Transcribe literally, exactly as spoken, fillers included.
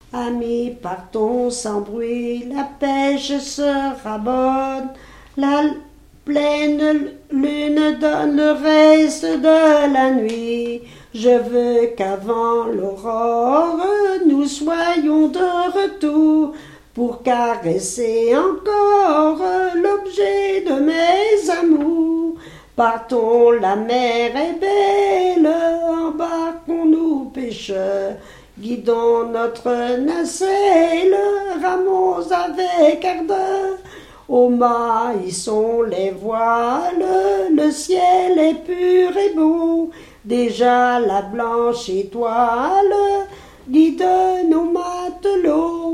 Amis, partons sans bruit, la pêche sera bonne. La pleine lune donne le reste de la nuit. Je veux qu'avant l'aurore, nous soyons de retour pour caresser encore l'objet de mes amours. Partons, la mer est belle, embarquons-nous pêcheurs. Guidons notre nacelle, ramons avec ardeur. Au mât y sont les voiles, le ciel est pur et beau. Déjà la blanche étoile guide nos matelots.